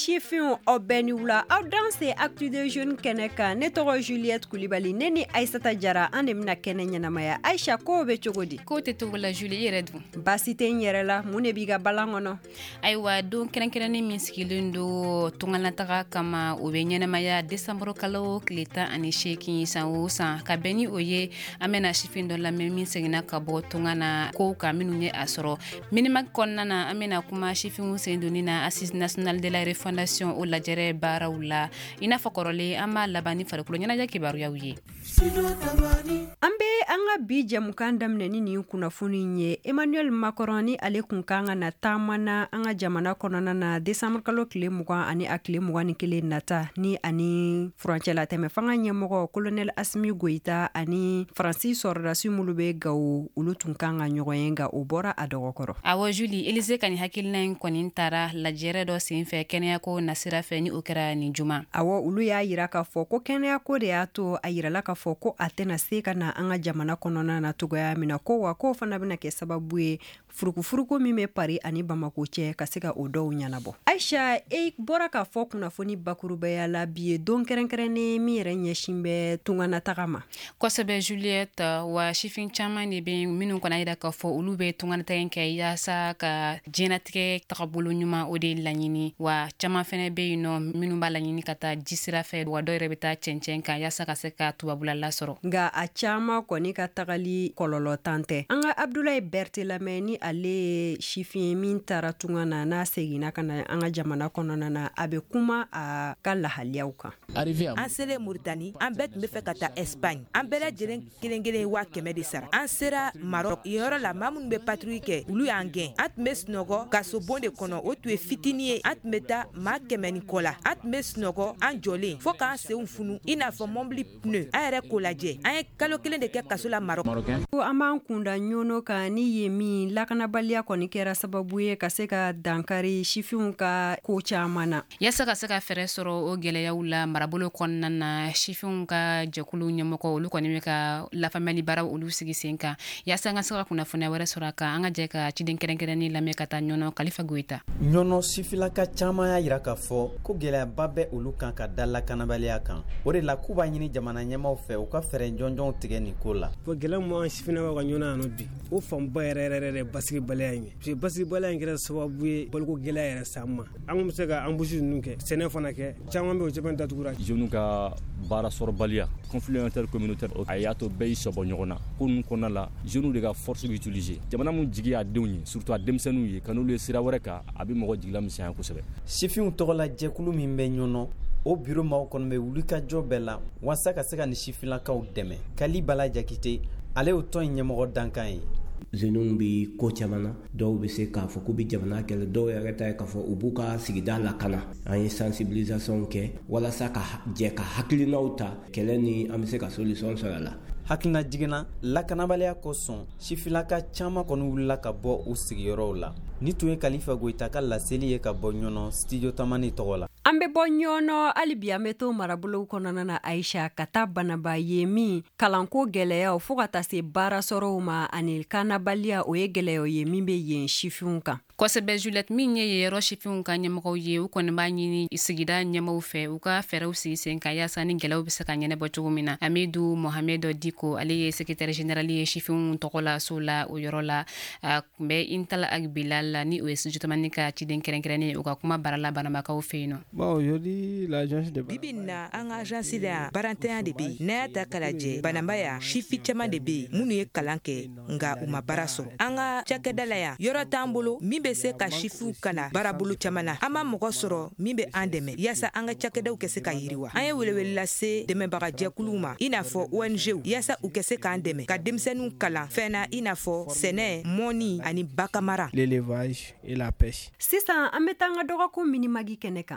Chiffon au Benioula, au danse actu de jeune Keneka, Netoro Juliette Koulibaly, Neni Aïssata Diarra, Anemna Kenen Yanamaya, Aïcha Kobe Chogodi. Kote to la Julie Redou. Basite Nyerela, Munebiga Balangono. Aiwa, don kerenkerani minskilindo, tungalataka kama ubenyanamaya, December kalo, kleta ani sheki san san, kabeni oye, amena shifindo la minsegina kabo, tungana ko kaminunye asoro. Minimak konana, amena kuma shifin sendonina, Assise nationale de la refondation au lajere barawula, ina fakorole, ama labani farukulo, nyana kibaru ya uye. Ambe anga bija mukandam neni kunafuni nye Emmanuel Macron ni ale kunkanga na tamana anga jamana konona na December kalo kile muga ani akile muga ni kile nata ni ani Franchela teme fanga nyemogo Colonel Assimi Goïta ani Francis Ordasi mulube gaw ulutunkanga nyogoyenga ubora adogokoro. Awo Julie Elise kani hakilna kwani ntara lajere do sinfe kenya ko nasira fe ni okera ni juma. Awo ulu ya yiraka foko kenya ko de ato ayirala ka foko atena seka na anga jamana konona na tugoya mina ko wa ko fana bina ke sababu furuku mime pari ani Bamako che kaseka odo nyanabo. Aisha bora ka foko na foni bakuruba ya la bie don kerenkerene mi renye shimbe tungana takama. Kosebe Juliette wa shifin chama ni be minu kona ida ka fo ulube tungana tenke ya sa ka jenatike takabulu nyuma ode lanyini wa chama fene be no minu balanyini kata jisira fe wa do rebeta chenchenka ya sa kaseka tubabula la soro. Nga achama koni ka tagali kololo tante. Anga Abdoulaye Bertelameni ale shifin min tara tungana na segina kana anga jamana konona na abe kuma a kala haliauka. An sele Mauritanie, an bet me fe kata Espagne. An bela jelen kilengele wa keme de sara. An sera Maroc, yoro la mamun be patrouille ke ulu angen. At mes nogo kaso bonde kono o tu e fitini at meta ma keme Nicola. At mes nogo an jolé. Fo ka an se un funu ina fo mombli pneu. An ere kolaje. An kalo kelen de ke kaso la Maroc. Ama kunda nyono ka ni yemi lakana balia koni kera sababu ye kaseka dankari shifun ka kocha mana. Yasa kaseka fere soro o gele ya ula marabolo konna na shifun ka jakulu nyamoko ulu koni meka la famille bara ulu sigi senka. Yasa ngasaka kuna funa wera soraka anga jeka chiden kerenkereni la meka ta nyono Khalifa Goïta. Nyono sifilaka chama ya yiraka fo ko gele babe ulu kan ka dalla kanabalia kan. Ore la kuba nyini jamana nyama fe u ka fere njonjon tige ni kola. Fo gele mo sifina wa nyona no bi. O fam bayere basiki balanye. Je basiki balanye kera sababu ye bolko gele yere samma. An se ka ambushi nunke sene fana ke chama be o jeben tatugura. Jonu ka bara sorbalia conflit intercommunautaire ayato bay sobo nyona kun konala jonu de ka force utiliser jamana mun jigi a dewni surtout a demsenu ye kanulu sira wareka abi mogo jigla misian ko sebe sifin togola jekulu min be nyono o bureau ma kon be wulika jobela wasaka seka ni sifila ka deme kali bala jakite ale o ton nyemo dankan yi zenun bi ko chamana dɔw bɛ se k'a fɔ k'u bɛ jamana kɛlɛ dɔw yɛrɛ ta ye k'a fɔ u b'u ka sigida lakana an ye sensibilisation kɛ walasa ka jɛ ka hakilinaw ta kɛlɛ ni an bɛ se ka solution sɔrɔ a la hakilina jigina lakanabaliya kosɔn sifilaka caman kɔni wulila ka bɔ u sigiyɔrɔw la ni tun ye Khalifa Goïta ka laseli ye ka bɔ ɲɔnɔ studio tamani tɔgɔ la Ambe bonyono alibi ameto marabolo konona na Aisha kata banaba yemi kalanko geleya fo kata se bara soro ma anil kanabalia o ye geleyo yemi be yen shifunka Kosebe Juliette minye ye ro shifunka nyamako ye u koni ba nyini isigida nyamo fe u ka fere u si senka ya sani gelew bisa ka nyene botugumina Amidou Mohamed Diko ali ye secrétaire général ye shifun tokola sola o yorola be intala ak Bilal ni o esujutamanika chiden kerenkerene u ka kuma barala banamaka u feino. Bon, aujourd'hui, l'agence de Bibina, un agence de barantin de bi, Neata Kalaje, Banambaya, Shifi Chama de bi, Munu Kalanke, Nga Uma Baraso. Anga Chakedalaya, Yora Tambolo, Mibe Seka Shifu Kana, Barabulu Chamana, Ama Mogosoro, Mibe Andeme, Yasa Anga Chakeda Ukeseka Yiriwa. Aya will lase de Membaraja Kuluma, Inafo, ONG, Yasa Ukeseka Andeme, Kadimsenu Kala, Fena, Inafo, Sene, Moni, Ani Bakamara. L'élevage et la pêche. C'est ça, ametanga doroku minimagi keneka.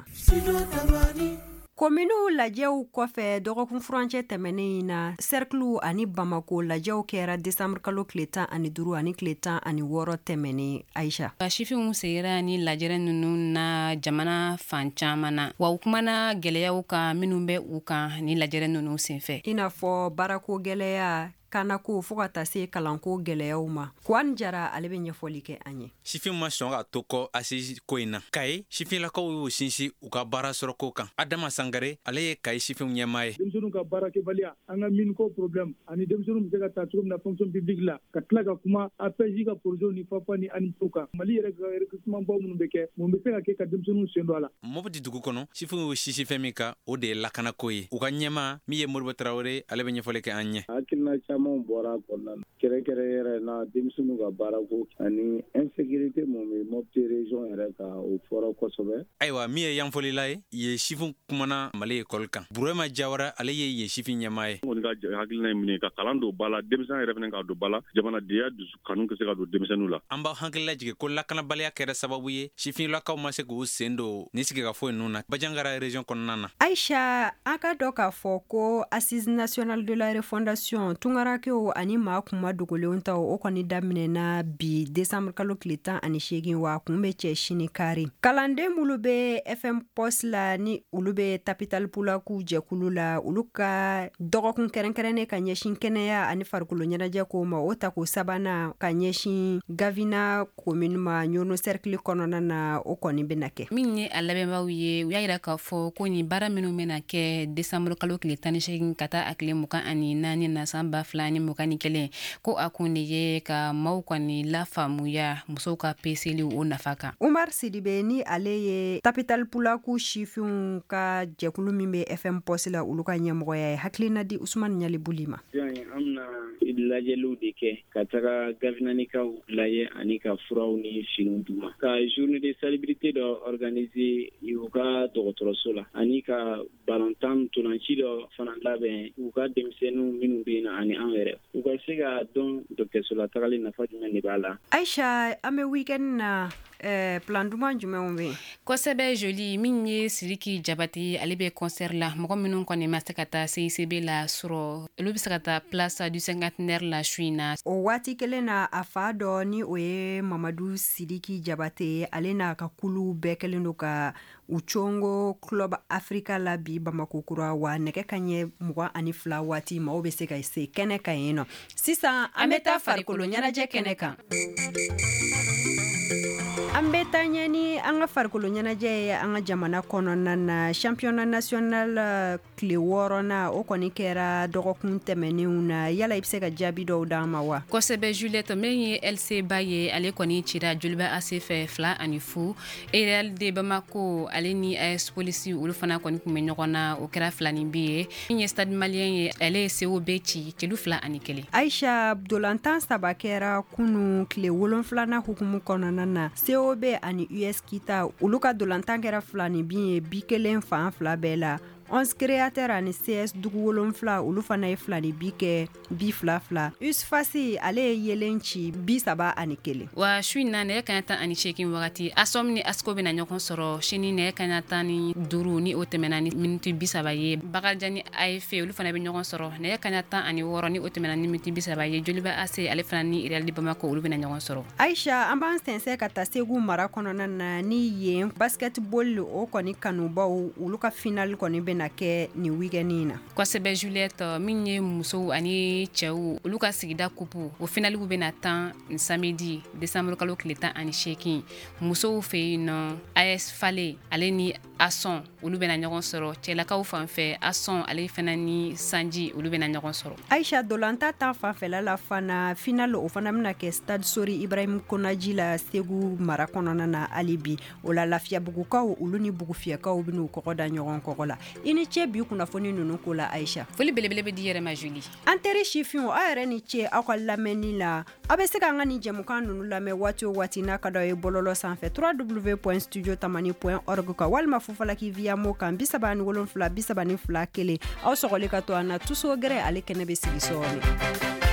Kominu lajɛw kɔfɛ dɔgɔkun furancɛ tɛmɛnen na cercle ani Bamako lajɛw kɛra décembre kalo tile 15 ani tile 16 tɛmɛnen Aisha. Shifinw sera ni lajɛrɛ nunu na jamana fan caman na wa u kumana gɛlɛyaw kan minnu bɛ u kan ni lajɛrɛ nunu senfɛ. I n'a fɔ baarako gɛlɛya kanako fɔɔ ka taa se kalanko gwɛlɛyaw ma. Kwan Jara ale bɛ ɲɛfɔli kɛ an ye. Sifin ma sɔn ka to kɔ Asisi ko in na. Kaye sifinlakaw y'u sinsin u ka baara sɔrɔ ko kan. Adama Sangare ale ye Kaye sifin ɲɛmaa ye. Denmisɛnninw ka baarakɛbaliya an ka miniko problème ani denmisɛnninw bɛ se ka taa cogo min na fonction publique la ka tila ka kuma APJ ka projet ni FAFA ni ANIPO kan. Mali yɛrɛ ka recrutement baw minnu bɛ kɛ mun bɛ se ka kɛ ka denmisɛnninw sen don a la. Mopti dugu kɔnɔ sifin y'u sisi fɛn min kan o de ye lakanako ye. U ka ɲɛmaa min ye Modibo Traoré ale bɛ ɲɛfɔli kɛ an ɲɛ. Hakilina caman bɔra a kɔnɔna na. Kɛrɛnkɛrɛn yɛrɛ na denmisɛnninw ka baarako ani insécurité mun bɛ Mopti région yɛrɛ kan o fɔra kosɛbɛ. Ayiwa min ye yanfɔlila ye sifin kumana Mali école kan. Burema Jawara ale ye sifin ɲɛmaa ye. On ka hakilina ye min ka kalan don bala denmisɛn yɛrɛ fana ka don bala jamanadenya dusu kanu ka se ka don denmisɛnninw la. An b'a hakilila jigin ko lakanabaliya kɛra sababu ye sifinlakaw ma se k'u sen don ni sigikafɔ ninnu na Bajangara région kɔnɔna na. Aisha, an ka dɔ k'a fɔ ko Assise nationale de la refondation tungarakɛw ani maa kuma dogolenw taw o kɔni daminɛna bi décembre kalo tile 18 wa kun bɛ cɛ sini kari. Kalanden minnu bɛ FM Post la ni olu bɛ Tapital Pulaku jɛkulu la olu ka dɔgɔkun kɛrɛnkɛrɛnnen ka ɲɛsin kɛnɛya ani farikolo ɲɛnajɛ ko ma o tako sabanan ka ɲɛsin Gavina commune ma Ɲono cercle kɔnɔna na o kɔni bɛna kɛ. Min ye a labɛnbaw ye u y'a yira k'a fɔ ko nin baara minnu bɛna kɛ décembre kalo tile 18 ka taa a tile 24 na san 2021 ko a kun de ye ka maaw kɔni lafaamuya musow ka peseli o nafa kan. Umar Sidibe ni ale ye Tapital Pulaku sifinw ka jɛkulu min bɛ FM Post la olu ka ɲɛmɔgɔya ye hakilina di Usman Ɲali Buli ma. An na lajɛliw de kɛ ka taga gavinanikaw lajɛ ani ka furaw ni finiw d'u ma. Ka journée de salubrité dɔ organiser u ka dɔgɔtɔrɔso la ani ka balontan ntolanci dɔ fana labɛn u ka denmisɛnninw minnu bɛ yen ani an yɛrɛ. U ka se ka dɔn dɔgɔtɔrɔso la tagali nafa jumɛn de b'a la. Aisha, an bɛ weekend na plan duman jumɛnw bɛ? Kosɛbɛ joli min ye Sidiki Jabate ale bɛ concert la mɔgɔ minnu kɔni ma se ka taa CICB la sɔrɔ olu bɛ se ka taa place du cinquantenaire la su in na. O waati kelen na a fa dɔ ni o ye Mamadu Sidiki Jabate ale n'a ka kulu bɛɛ kelen don ka u congo Club Africa la bi Bamako kura wa nɛgɛ ka ɲɛ 22 waati maaw bɛ se ka se kɛnɛ kan yen nɔ. Sisan an bɛ taa farikolo ɲɛnajɛ kɛnɛ kan. An bɛ taa ɲɛ ni an ka farikolo ɲɛnajɛ ye an ka jamana kɔnɔna na championnat national tile 6nan o kɔni kɛra dɔgɔkun tɛmɛnenw na yala i bɛ se ka jaabi dɔw d'an ma wa? Kosɛbɛ Juliette min ye LC ba ye ale kɔni cira Joliba AC fɛ 2-0 Real de Bamako ale ni AS Police olu fana kɔni kun bɛ ɲɔgɔn na o kɛra 2-2 ye min ye Stade Malien ye ale ye COB ci celu 2-1. Aisha, dolantan saba kɛra kunu tile 7nan hukumu kɔnɔna na COB ani US Kita olu ka dolantan kɛra 2-2 ye bi kelen fan fila bɛɛ la. 11 créateurs ani CS dugu 7 olu fana ye 2-2 kɛ bi 2-2. Usfasi ale ye yelen ci bi 3-1. Wa su in na nɛgɛ kaɲɛ 18 wagati Asom ni Asko bɛna ɲɔgɔn sɔrɔ sini nɛgɛ kaɲɛ 15 ni o tɛmɛna ni minute 30 ye. Bakarijan ni AFC olu fana bɛ ɲɔgɔn sɔrɔ nɛgɛ kaɲɛ 16 ni o tɛmɛna ni minute 30 ye. Joliba AC ale fana ni Real de Bamako olu bɛna ɲɔgɔn sɔrɔ. Aisha, an b'an sɛnsɛn ka taa Segu mara kɔnɔna na ni yen basketball o kɔni kanubaw olu ka final kɔni bɛ na kɛ ni weekend na. Kosɛbɛ Juliette min ye musow ani cɛw olu ka sigida kupu o finaliw bɛna tan samedi décembre kalo tile 18 musow fɛ yen nɔ AS Fale ale ni Ason olu bɛna ɲɔgɔn sɔrɔ cɛlakaw fanfɛ Ason ale fana ni Sanji olu bɛna ɲɔgɔn sɔrɔ. Aisha, dolanta tan fanfɛla la fana final o fana bɛna kɛ Stade Sori Ibrahim Konaji la Segu mara kɔnɔna na hali bi o la Lafiyabugukaw olu ni Bugufiyɛkaw bɛn'u kɔgɔ da ɲɔgɔn kɔgɔ la. I ni ce bi kunnafoni ninnu ko la Aisha. Foli belebele bɛ di yɛrɛ ma Julie. An teri sifinw aw yɛrɛ ni ce aw ka lamɛnni la. Aw bɛ se ka an ka ni jɛmukan ninnu lamɛn waati o waati n'a ka d'aw ye bɔlɔlɔ sanfɛ www.studiotamani.org kan walima fufalaki via mo kan 37 32 31. Aw sɔgɔli ka to an na tuso gɛrɛ ale kɛnɛ bɛ sigi sɔɔni.